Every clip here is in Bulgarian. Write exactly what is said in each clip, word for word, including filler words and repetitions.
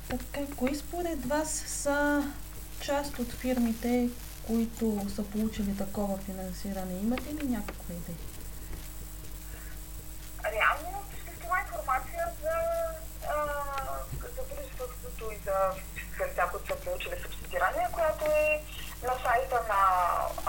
Така, кои според вас са част от фирмите, които са получили такова финансиране? Имате ли някаква идея? Реално съществува информация за, а, за дружеството и за всички лица, които са получили субсидиране, която е на сайта на, а,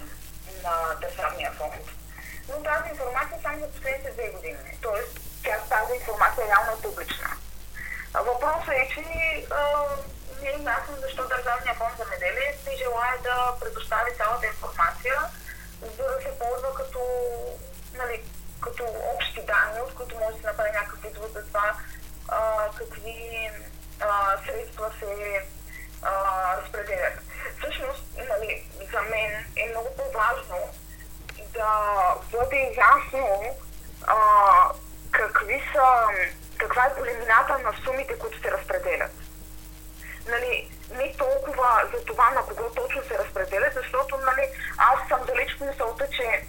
на Държавния фонд. Но тази информация само за последните две години. Тоест, тя, тази информация реално е публична. Въпросът е, че а, не е ясно защо Държавния фонд за земеделие се желае да предостави цялата информация, за да се ползва като, нали, като общи данни, от които може да се направи някакъв извод за това а, какви а, средства се а, разпределят. Всъщност, нали, за мен е много по-важно да бъде ясно а, какви са, каква е големината на сумите, които се разпределят. Нали, не толкова за това на кого точно се разпределят, защото, нали, аз съм далеч от мисълта, че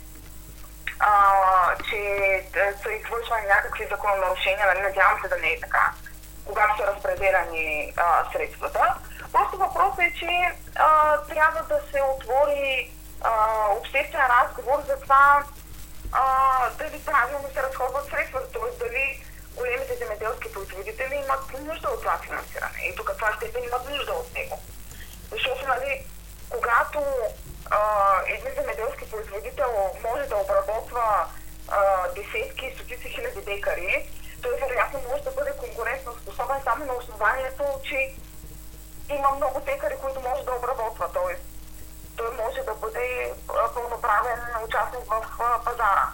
А, че са извършвани някакви закононарушения, нали, надявам се да не е така, когато са разпределяни а, средствата. Просто въпросът е, че а, трябва да се отвори а, обществен разговор за това а, дали правилно се разходват средствата, т.е. дали големите земеделски производители имат нужда от това финансиране и до каква степен имат нужда от него. Защото, нали, когато Uh, един земеделски производител може да обработва uh, десетки и стотици хиляди декари, той вероятно може да бъде конкурентно способен само на основанието, че има много декари, които може да обработва. Тоест, той може да бъде uh, пълноправен участник в uh, пазара.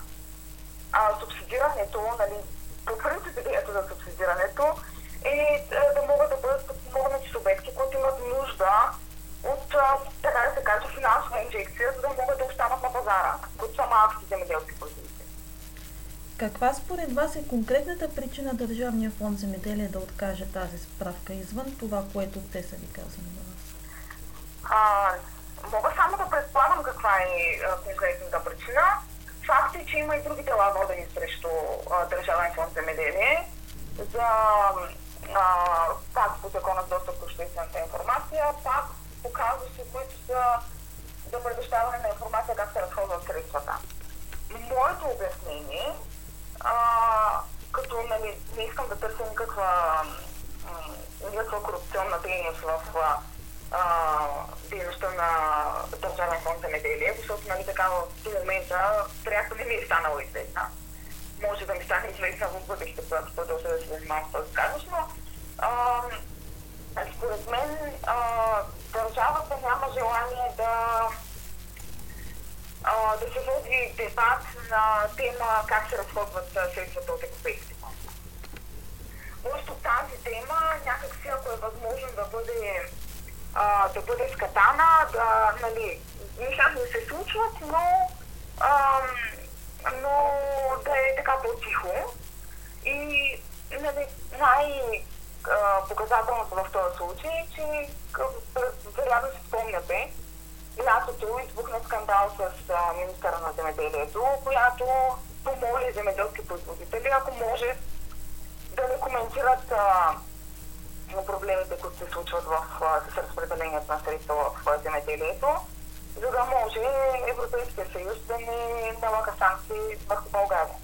А субсидирането, нали, по принцип идеята за субсидирането е uh, да могат да бъдат подпомогнати субекти, които имат нужда от, така да се каже, финансова инжекция, за да могат да останат на пазара, които са малките земеделски производители. Каква според вас е конкретната причина Държавния фонд земеделие да откаже тази справка извън това, което те са ви казали на вас? А, мога само да предполагам каква е а, конкретната причина. Факт е, че има и други дела водени срещу а, Държавен фонд земеделие за а, пак по закона за достъп до обществената информация, пак по казуси, които са за предоставяне на информация как се разходват средствата. Моето обяснение, а, като, нали, не искам да търся никаква, никаква корупционна дейност в а, дейността на Държавен фонд земеделие, защото, нали, така до момента пряко не ми е станала известна. Може да ми стане известна в бъдеще, когато продължа да се занимавам с този казус, но а, според мен а, държавата няма желание да, а, да се води дебат на тема как се разходват средствата от европейските фондове. Просто тази тема някакси, ако е възможно да бъде, а, да бъде скатана, да, нали, нещата не се случват, но, а, но да е така по-тихо. И, нали, най- показателното в този случай е, че вероятно си спомняте, лятото избухна скандал с а, министъра на земеделието, която помоли земеделски производители, ако може да не коментират а, проблемите, които се случват в, а, с разпределението на средства в земеделието, за да може Европейския съюз да не налага санкции върху България.